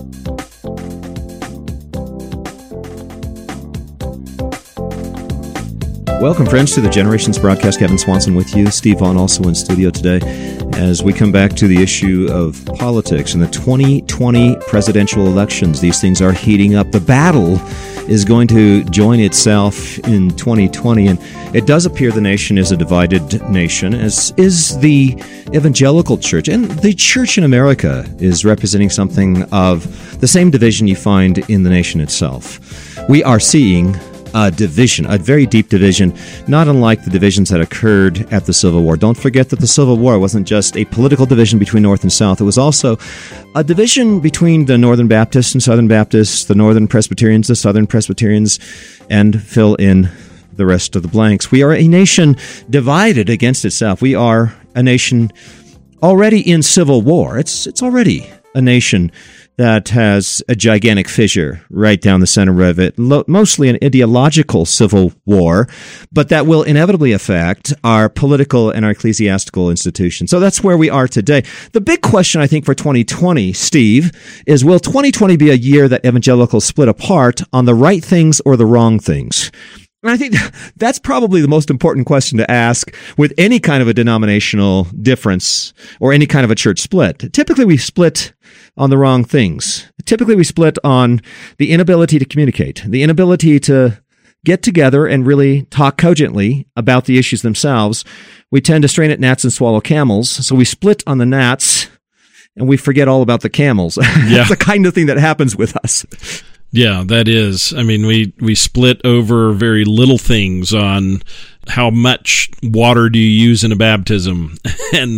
Welcome, friends, to the Generations Broadcast. Kevin Swanson with you. Steve Vaughn also in studio today as we come back to the issue of politics and the 2020 presidential elections. These things are heating up. The battle is going to join itself in 2020, and it does appear the nation is a divided nation, as is the evangelical church. And the church in America is representing something of the same division you find in the nation itself. We are seeing a division, a very deep division, not unlike the divisions that occurred at the Civil War. Don't forget that the Civil War wasn't just a political division between North and South. It was also a division between the Northern Baptists and Southern Baptists, the Northern Presbyterians, the Southern Presbyterians, and fill in the rest of the blanks. We are a nation divided against itself. We are a nation already in civil war. It's already a nation that has a gigantic fissure right down the center of it, mostly an ideological civil war, but that will inevitably affect our political and our ecclesiastical institutions. So that's where we are today. The big question, I think, for 2020, Steve, is will 2020 be a year that evangelicals split apart on the right things or the wrong things? And I think that's probably the most important question to ask with any kind of a denominational difference or any kind of a church split. Typically, we split on the wrong things. Typically, we split on the inability to communicate, the inability to get together and really talk cogently about the issues themselves. We tend to strain at gnats and swallow camels, so we split on the gnats and we forget all about the camels. Yeah. That's the kind of thing that happens with us. Yeah, that is. I mean, we split over very little things on how much water do you use in a baptism, and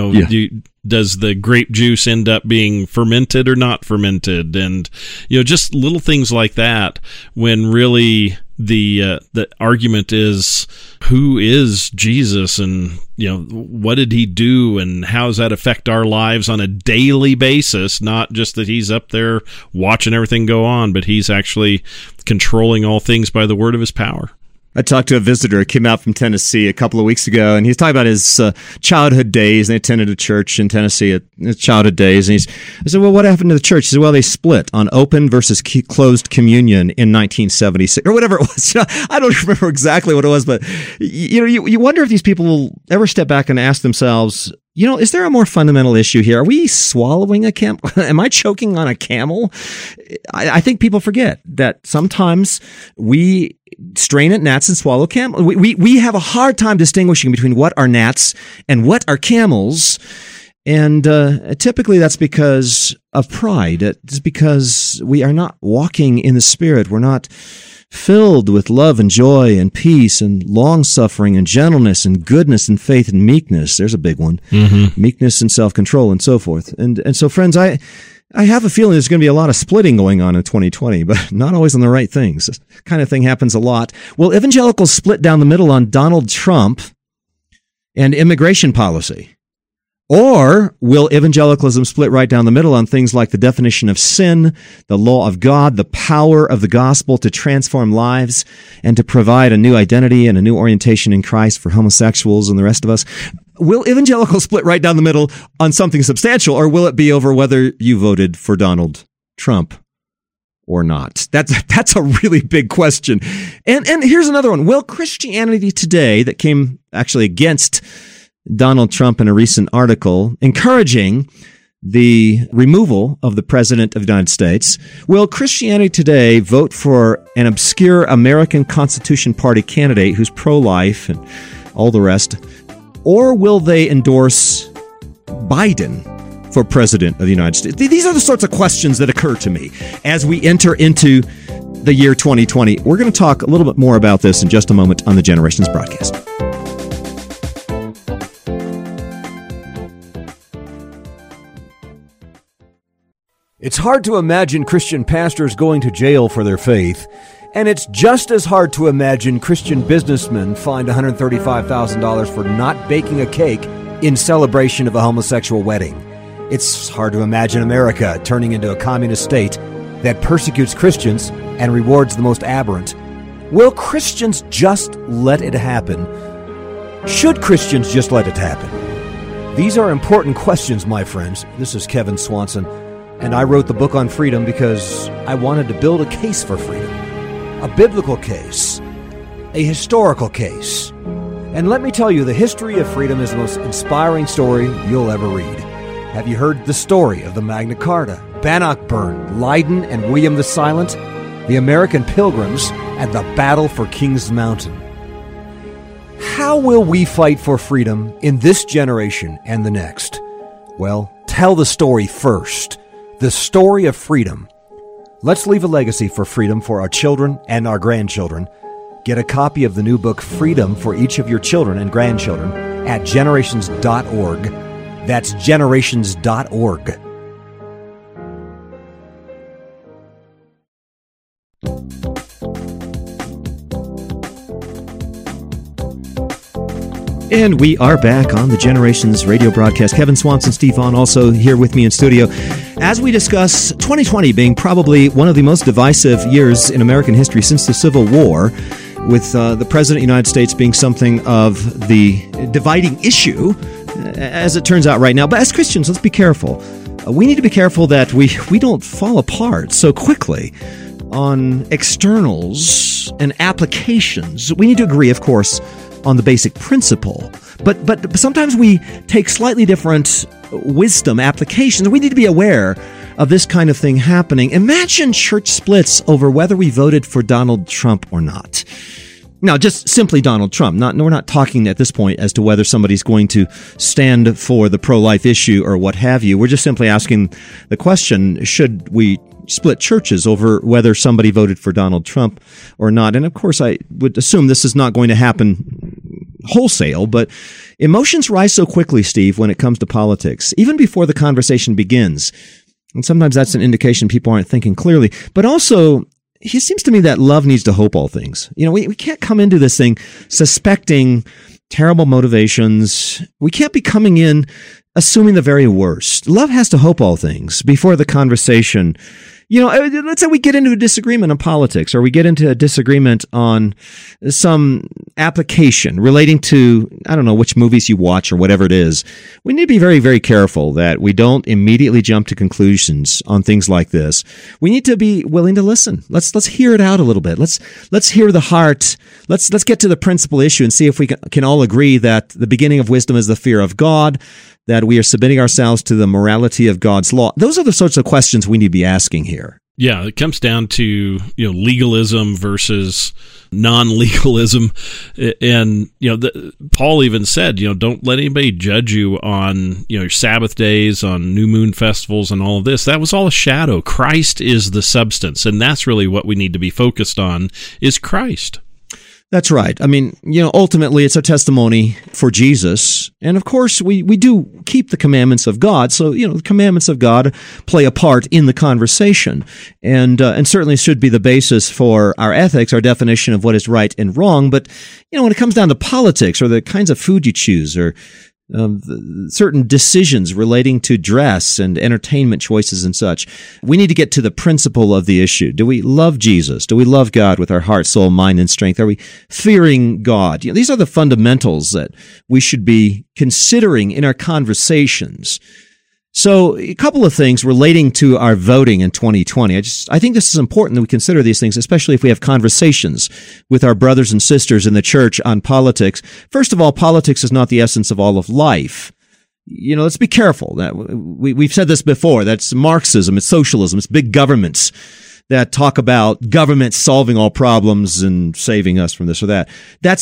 does the grape juice end up being fermented or not fermented, and just little things like that. When really the argument is, who is Jesus, and what did he do, and how does that affect our lives on a daily basis? Not just that he's up there watching everything go on, but he's actually controlling all things by the word of his power. I talked to a visitor who came out from Tennessee a couple of weeks ago, and he was talking about his childhood days, and they attended a church in Tennessee at his childhood days. And I said, well, what happened to the church? He said, well, they split on open versus closed communion in 1976, or whatever it was. I don't remember exactly what it was, but you wonder if these people will ever step back and ask themselves, is there a more fundamental issue here? Are we swallowing a camel? Am I choking on a camel? I think people forget that sometimes we strain at gnats and swallow camels. We have a hard time distinguishing between what are gnats and what are camels. And typically that's because of pride. It's because we are not walking in the Spirit. We're not filled with love and joy and peace and long-suffering and gentleness and goodness and faith and meekness. There's a big one. Mm-hmm. Meekness and self-control and so forth. And so, friends, I have a feeling there's going to be a lot of splitting going on in 2020, but not always on the right things. This kind of thing happens a lot. Will evangelicals split down the middle on Donald Trump and immigration policy? Or will evangelicalism split right down the middle on things like the definition of sin, the law of God, the power of the gospel to transform lives and to provide a new identity and a new orientation in Christ for homosexuals and the rest of us? Will evangelicals split right down the middle on something substantial, or will it be over whether you voted for Donald Trump or not? That's a really big question. And here's another one. Will Christianity Today, that came actually against Donald Trump in a recent article encouraging the removal of the President of the United States, will Christianity Today vote for an obscure American Constitution Party candidate who's pro-life and all the rest, or will they endorse Biden for President of the United States? These are the sorts of questions that occur to me as we enter into the year 2020. We're going to talk a little bit more about this in just a moment on the Generations Broadcast. It's hard to imagine Christian pastors going to jail for their faith, and it's just as hard to imagine Christian businessmen fined $135,000 for not baking a cake in celebration of a homosexual wedding. It's hard to imagine America turning into a communist state that persecutes Christians and rewards the most aberrant. Will Christians just let it happen? Should Christians just let it happen? These are important questions, my friends. This is Kevin Swanson. And I wrote the book on freedom because I wanted to build a case for freedom. A biblical case. A historical case. And let me tell you, the history of freedom is the most inspiring story you'll ever read. Have you heard the story of the Magna Carta, Bannockburn, Leiden, and William the Silent, the American Pilgrims, and the battle for Kings Mountain? How will we fight for freedom in this generation and the next? Well, tell the story first. The story of freedom. Let's leave a legacy for freedom for our children and our grandchildren. Get a copy of the new book, Freedom, for each of your children and grandchildren at generations.org. That's generations.org. And we are back on the Generations radio broadcast. Kevin Swanson, Steve Vaughn also here with me in studio as we discuss 2020 being probably one of the most divisive years in American history since the Civil War, with the President of the United States being something of the dividing issue, as it turns out right now. But as Christians, let's be careful. We need to be careful that we don't fall apart so quickly on externals and applications. We need to agree, of course, on the basic principle. But sometimes we take slightly different wisdom applications. We need to be aware of this kind of thing happening. Imagine church splits over whether we voted for Donald Trump or not. Now, just simply Donald Trump. We're not talking at this point as to whether somebody's going to stand for the pro-life issue or what have you. We're just simply asking the question, should we split churches over whether somebody voted for Donald Trump or not? And of course, I would assume this is not going to happen wholesale, but emotions rise so quickly, Steve, when it comes to politics, even before the conversation begins. And sometimes that's an indication people aren't thinking clearly. But also, it seems to me that love needs to hope all things. You know, we can't come into this thing suspecting terrible motivations. We can't be coming in assuming the very worst. Love has to hope all things before the conversation. You know, let's say we get into a disagreement on politics, or we get into a disagreement on some application relating to, I don't know, which movies you watch or whatever it is. We need to be very, very careful that we don't immediately jump to conclusions on things like this. We need to be willing to listen. Let's hear it out a little bit. Let's hear the heart. Let's get to the principal issue and see if we can all agree that the beginning of wisdom is the fear of God, that we are submitting ourselves to the morality of God's law. Those are the sorts of questions we need to be asking here. Yeah, it comes down to, legalism versus non-legalism. And, Paul even said, don't let anybody judge you on, your Sabbath days, on new moon festivals and all of this. That was all a shadow. Christ is the substance. And that's really what we need to be focused on, is Christ. That's right. I mean, ultimately it's a testimony for Jesus. And of course, we do keep the commandments of God. So, the commandments of God play a part in the conversation, and certainly should be the basis for our ethics, our definition of what is right and wrong. But, when it comes down to politics or the kinds of food you choose, or certain decisions relating to dress and entertainment choices and such, we need to get to the principle of the issue. Do we love Jesus? Do we love God with our heart, soul, mind, and strength? Are we fearing God? These are the fundamentals that we should be considering in our conversations. So a couple of things relating to our voting in 2020. I think this is important that we consider these things, especially if we have conversations with our brothers and sisters in the church on politics. First of all, politics is not the essence of all of life. Let's be careful. We've said this before. That's Marxism. It's socialism. It's big governments that talk about government solving all problems and saving us from this or that.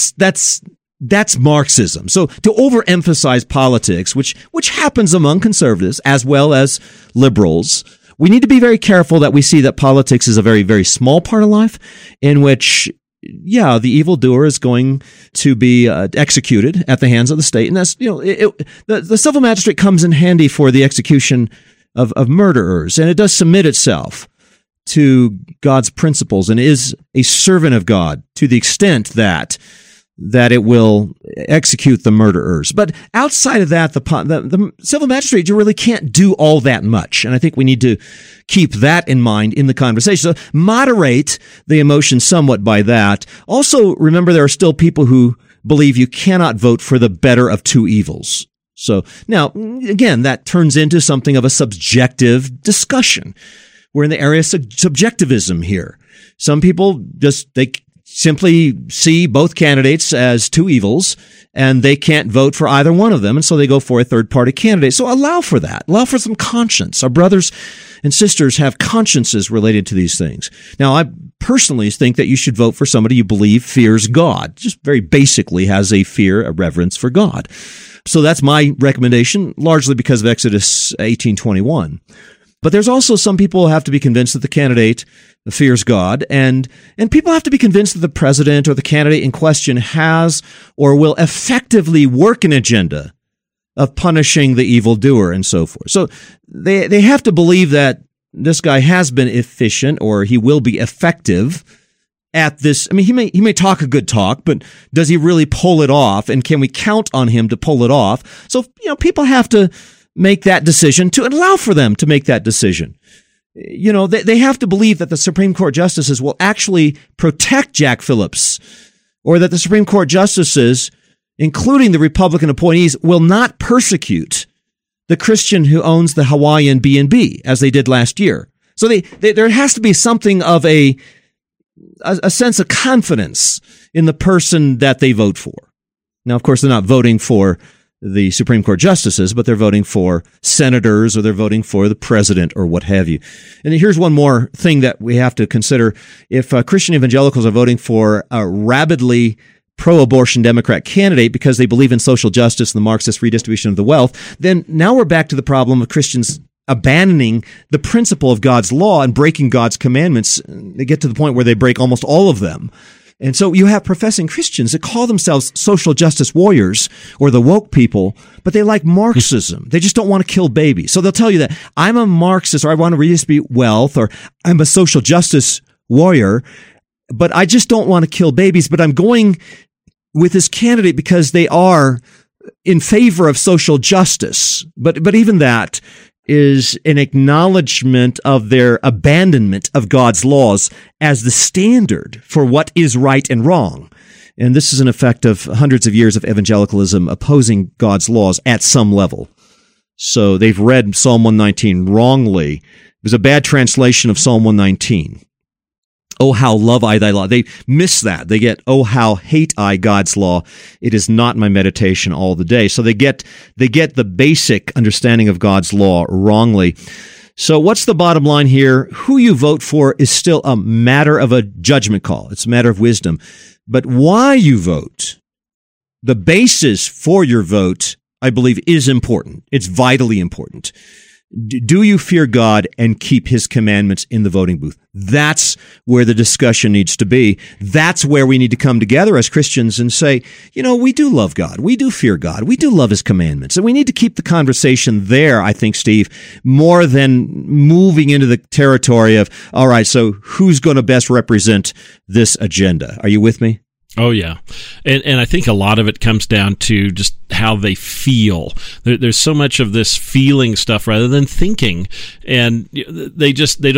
That's Marxism. So to overemphasize politics, which happens among conservatives as well as liberals, we need to be very careful that we see that politics is a very, very small part of life in which, the evildoer is going to be executed at the hands of the state. And that's, the civil magistrate comes in handy for the execution of murderers, and it does submit itself to God's principles and is a servant of God to the extent that it will execute the murderers. But outside of that, the civil magistrate, you really can't do all that much. And I think we need to keep that in mind in the conversation. So moderate the emotion somewhat by that. Also, remember there are still people who believe you cannot vote for the better of two evils. So now, again, that turns into something of a subjective discussion. We're in the area of subjectivism here. Some people they simply see both candidates as two evils, and they can't vote for either one of them, and so they go for a third-party candidate. So allow for that. Allow for some conscience. Our brothers and sisters have consciences related to these things. Now, I personally think that you should vote for somebody you believe fears God, just very basically has a fear, a reverence for God. So that's my recommendation, largely because of Exodus 18:21. But there's also some people who have to be convinced that the candidate fears God, and people have to be convinced that the president or the candidate in question has or will effectively work an agenda of punishing the evildoer and so forth. So they have to believe that this guy has been efficient or he will be effective at this. I mean, he may talk a good talk, but does he really pull it off? And can we count on him to pull it off? So, people have to make that decision to allow for them to make that decision. They have to believe that the Supreme Court justices will actually protect Jack Phillips, or that the Supreme Court justices, including the Republican appointees, will not persecute the Christian who owns the Hawaiian B&B as they did last year. So there has to be something of a sense of confidence in the person that they vote for. Now, of course, they're not voting for the Supreme Court justices, but they're voting for senators or they're voting for the president or what have you. And here's one more thing that we have to consider. If Christian evangelicals are voting for a rabidly pro-abortion Democrat candidate because they believe in social justice and the Marxist redistribution of the wealth, then now we're back to the problem of Christians abandoning the principle of God's law and breaking God's commandments. They get to the point where they break almost all of them. And so you have professing Christians that call themselves social justice warriors or the woke people, but they like Marxism. They just don't want to kill babies. So they'll tell you that I'm a Marxist, or I want to redistribute wealth, or I'm a social justice warrior, but I just don't want to kill babies. But I'm going with this candidate because they are in favor of social justice. But even that is an acknowledgement of their abandonment of God's laws as the standard for what is right and wrong. And this is an effect of hundreds of years of evangelicalism opposing God's laws at some level. So they've read Psalm 119 wrongly. It was a bad translation of Psalm 119. Oh, how love I thy law. They miss that. They get, oh, how hate I God's law. It is not my meditation all the day. So they get the basic understanding of God's law wrongly. So what's the bottom line here? Who you vote for is still a matter of a judgment call. It's a matter of wisdom. But why you vote, the basis for your vote, I believe, is important. It's vitally important. Do you fear God and keep his commandments in the voting booth? That's where the discussion needs to be. That's where we need to come together as Christians and say, we do love God. We do fear God. We do love his commandments. And we need to keep the conversation there, I think, Steve, more than moving into the territory of, all right, so who's going to best represent this agenda? Are you with me? Oh, yeah. And I think a lot of it comes down to just how they feel. There's so much of this feeling stuff rather than thinking. And it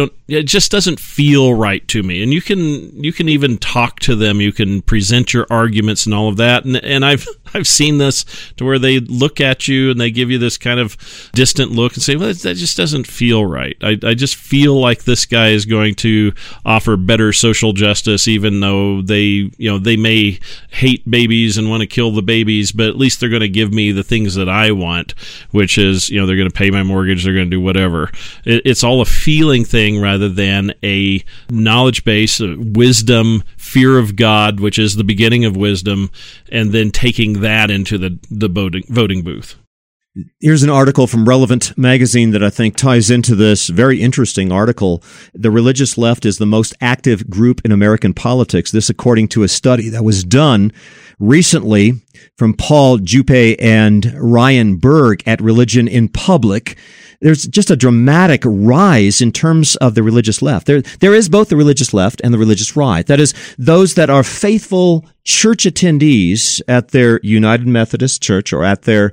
just doesn't feel right to me. And you can even talk to them. You can present your arguments and all of that. And I've seen this to where they look at you and they give you this kind of distant look and say, well, that just doesn't feel right. I just feel like this guy is going to offer better social justice, even though they may hate babies and want to kill the babies, but at least they're going to give me the things that I want, which is, they're going to pay my mortgage, they're going to do whatever. It's all a feeling thing rather than a knowledge base, wisdom, fear of God, which is the beginning of wisdom, and then taking that into the voting booth. Here's an article from Relevant Magazine that I think ties into this. Very interesting article. The religious left is the most active group in American politics. This according to a study that was done recently from Paul Juppe and Ryan Berg at Religion in Public. There's just a dramatic rise in terms of the religious left. There is both the religious left and the religious right. That is, those that are faithful church attendees at their United Methodist Church or at their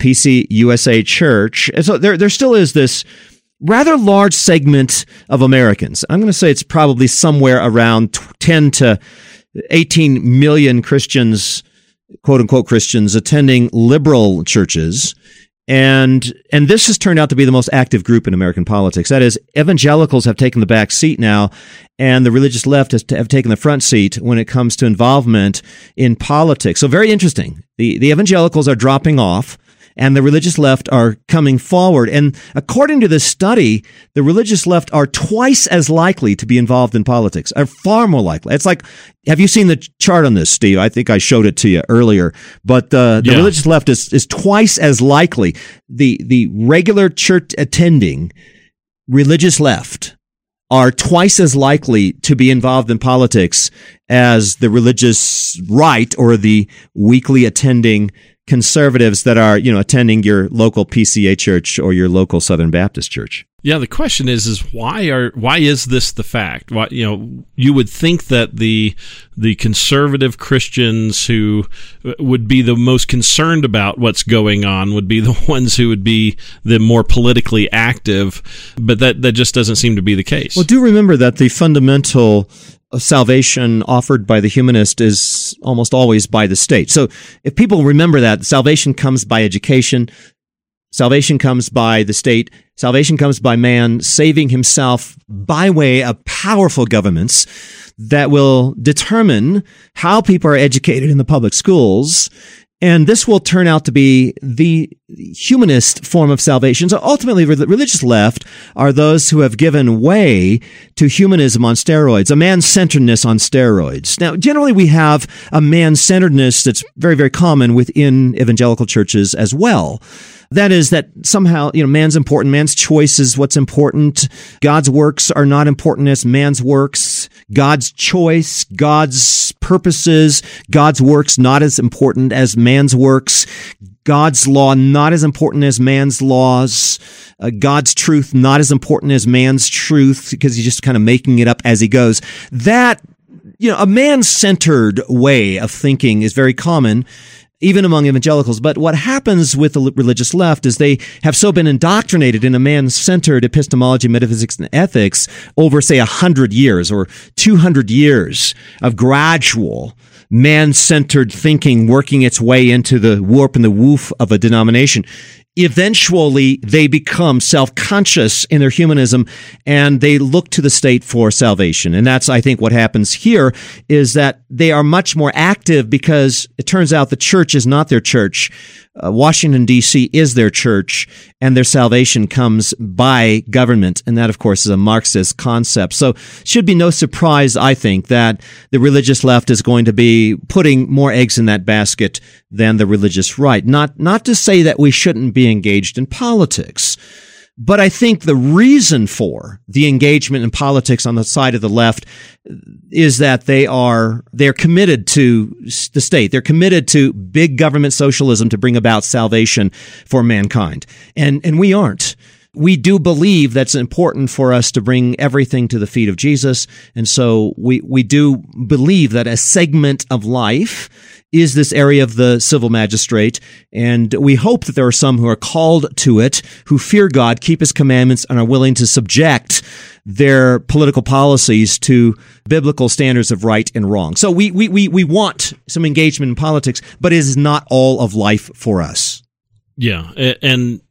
PCUSA church. And so there still is this rather large segment of Americans. I'm going to say it's probably somewhere around 10 to 18 million Christians quote-unquote Christians attending liberal churches. And this has turned out to be the most active group in American politics. That is, evangelicals have taken the back seat now, and the religious left have taken the front seat when it comes to involvement in politics. So very interesting. The evangelicals are dropping off, and the religious left are coming forward. And according to this study, the religious left are twice as likely to be involved in politics, are far more likely. It's like, have you seen the chart on this, Steve? I think I showed it to you earlier. But the religious left is twice as likely. The regular church attending religious left are twice as likely to be involved in politics as the religious right or the weekly attending conservatives that are, attending your local PCA church or your local Southern Baptist church. Yeah, the question is why is this the fact? Why, you would think that the conservative Christians who would be the most concerned about what's going on would be the ones who would be the more politically active, but that just doesn't seem to be the case. Well, do remember that the fundamental salvation offered by the humanist is almost always by the state. So if people remember that, salvation comes by education, salvation comes by the state, salvation comes by man saving himself by way of powerful governments that will determine how people are educated in the public schools. And this will turn out to be the humanist form of salvation. So ultimately, the religious left are those who have given way to humanism on steroids, a man-centeredness on steroids. Now, generally, we have a man-centeredness that's very, very common within evangelical churches as well. That is that somehow, man's important, man's choice is what's important. God's works are not important as man's works. God's choice, God's purposes, God's works not as important as man's works. God's law not as important as man's laws. God's truth not as important as man's truth, because he's just kind of making it up as he goes. That, a man-centered way of thinking is very common, even among evangelicals. But what happens with the religious left is they have so been indoctrinated in a man-centered epistemology, metaphysics, and ethics over, say, 100 years or 200 years of gradual man-centered thinking working its way into the warp and the woof of a denomination. Eventually, they become self-conscious in their humanism, and they look to the state for salvation. And that's, I think, what happens here, is that they are much more active because it turns out the church is not their church. Washington, D.C. is their church, and their salvation comes by government. And that, of course, is a Marxist concept. So it should be no surprise, I think, that the religious left is going to be putting more eggs in that basket than the religious right. Not to say that we shouldn't be engaged in politics, but I think the reason for the engagement in politics on the side of the left is that they're committed to the state. They're committed to big government socialism to bring about salvation for mankind. And we aren't. We do believe that's important for us to bring everything to the feet of Jesus. And so we do believe that a segment of life is this area of the civil magistrate. And we hope that there are some who are called to it, who fear God, keep his commandments, and are willing to subject their political policies to biblical standards of right and wrong. So we want some engagement in politics, but it is not all of life for us. Yeah. And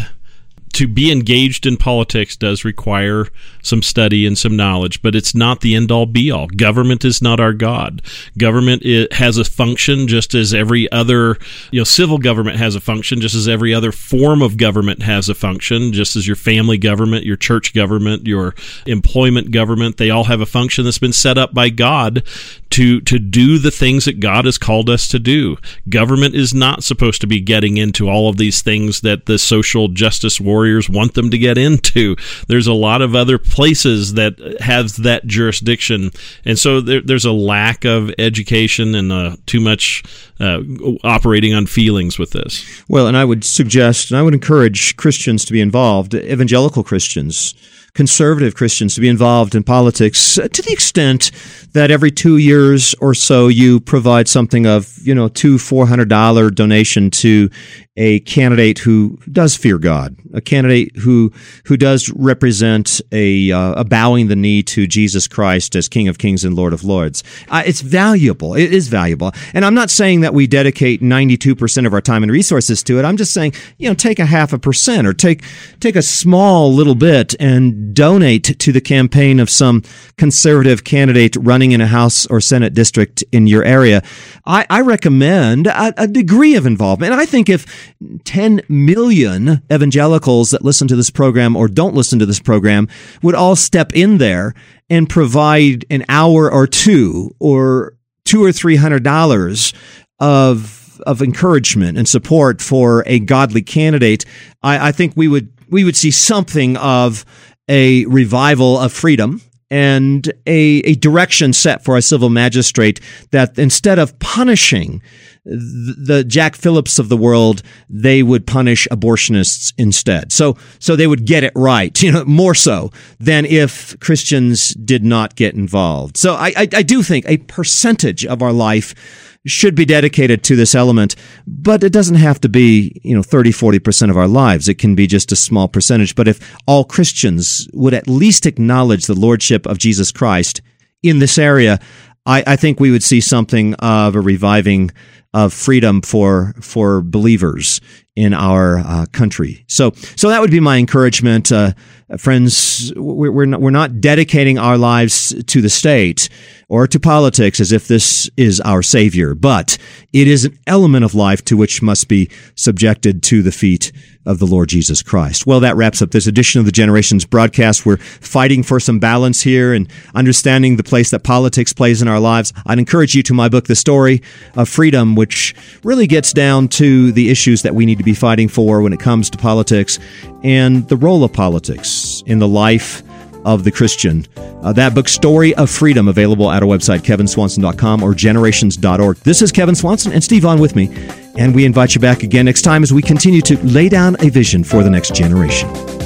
to be engaged in politics does require some study and some knowledge, but it's not the end-all be-all. Government is not our God. Government has a function just as every other, civil government has a function, just as every other form of government has a function, just as your family government, your church government, your employment government, they all have a function that's been set up by God to do the things that God has called us to do. Government is not supposed to be getting into all of these things that the social justice warriors want them to get into. There's a lot of other places that have that jurisdiction, and so there's a lack of education and too much operating on feelings with this. Well, and I would suggest, and I would encourage Christians to be involved, evangelical Christians, conservative Christians, to be involved in politics to the extent that every 2 years or so you provide something of, $200-$400 donation to a candidate who does fear God, a candidate who does represent a bowing the knee to Jesus Christ as King of Kings and Lord of Lords. It's valuable. It is valuable. And I'm not saying that we dedicate 92% of our time and resources to it. I'm just saying, take 0.5% or take a small little bit and donate to the campaign of some conservative candidate running in a House or Senate district in your area. I recommend a degree of involvement. And I think if 10 million evangelicals that listen to this program or don't listen to this program would all step in there and provide an hour or two or $200 or $300 of encouragement and support for a godly candidate, I think we would see something of a revival of freedom and a direction set for a civil magistrate that instead of punishing the Jack Phillips of the world, they would punish abortionists instead. So they would get it right, more so than if Christians did not get involved. So I do think a percentage of our life should be dedicated to this element, but it doesn't have to be, 30-40% of our lives. It can be just a small percentage. But if all Christians would at least acknowledge the lordship of Jesus Christ in this area, I think we would see something of a reviving of freedom for believers in our country. So that would be my encouragement, friends. We're not dedicating our lives to the state or to politics as if this is our savior, but it is an element of life to which must be subjected to the feet of the Lord Jesus Christ. Well, that wraps up this edition of the Generations broadcast. We're fighting for some balance here and understanding the place that politics plays in our lives. I'd encourage you to my book, The Story of Freedom, which really gets down to the issues that we need to be fighting for when it comes to politics and the role of politics in the life of the Christian. That book, Story of Freedom, available at our website, kevinswanson.com or generations.org. This is Kevin Swanson and Steve Vaughn with me, and we invite you back again next time as we continue to lay down a vision for the next generation.